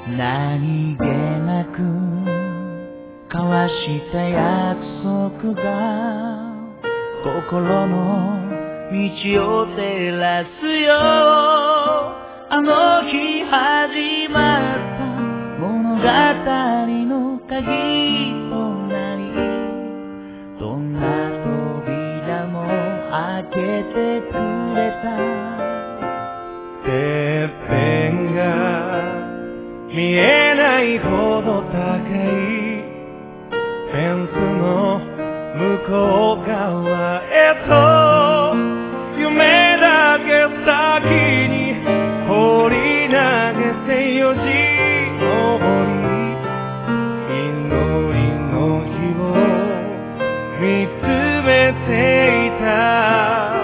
何気なく交わした約束が心の道を照らすよ。あの日始まった物語の鍵となり、どんな扉も開けてくれた。 てっぺんが見えないほど高いフェンスの向こう側へと、夢だけ先に放り投げてよじ登り、祈りの日を見つめていた。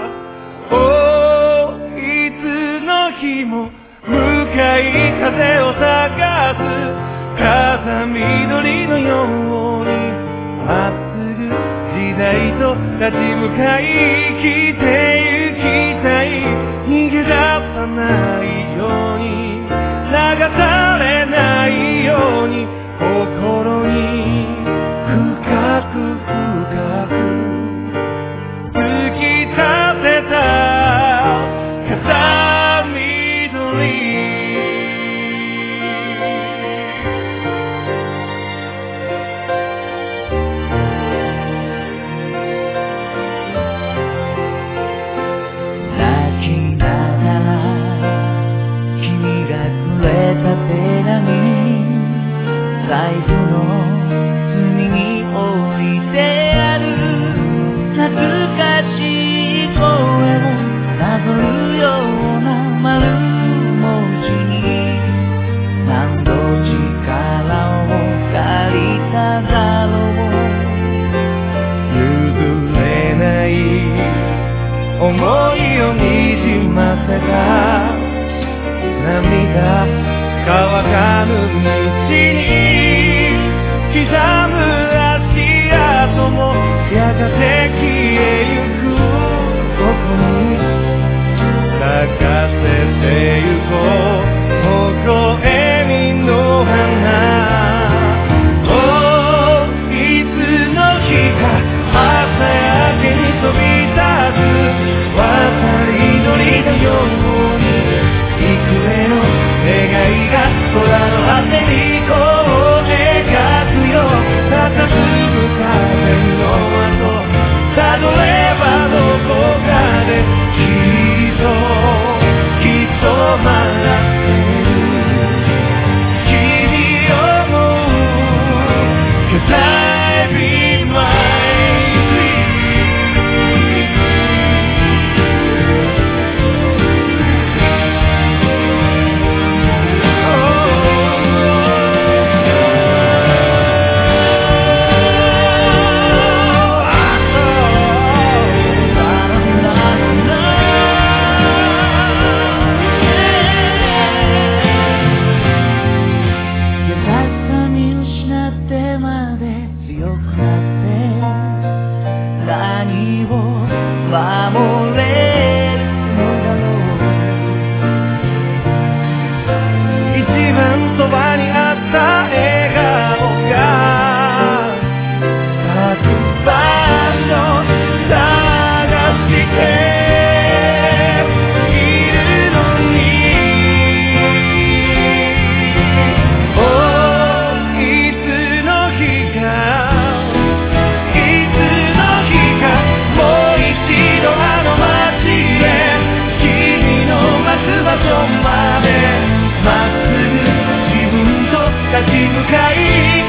いつの日も向かい風を探す風緑のように、まっすぐ時代と立ち向かい生きてゆきたい。逃げ出さないように、流されないように、心に深く深く突き立てた風緑。 財布の隅に置いてある懐かしい声をなぞるような丸文字に、何度力を借りただろう。 譲れない想いをにじませた涙乾かぬ道に刻む足跡もやがて消えゆく。ここに咲かせてゆこう微笑みの花。いつの日か朝焼けに飛び立つ渡り鳥のように、幾重の願いが空の果てにこう描くよ。佇む風の跡たどればどこかできっと待ってる。君を思う Cause I be my守れるのだろう。一番そばにあった笑顔が咲く場所探しているのに、いつの日か場所までまっすぐ自分と立ち向かい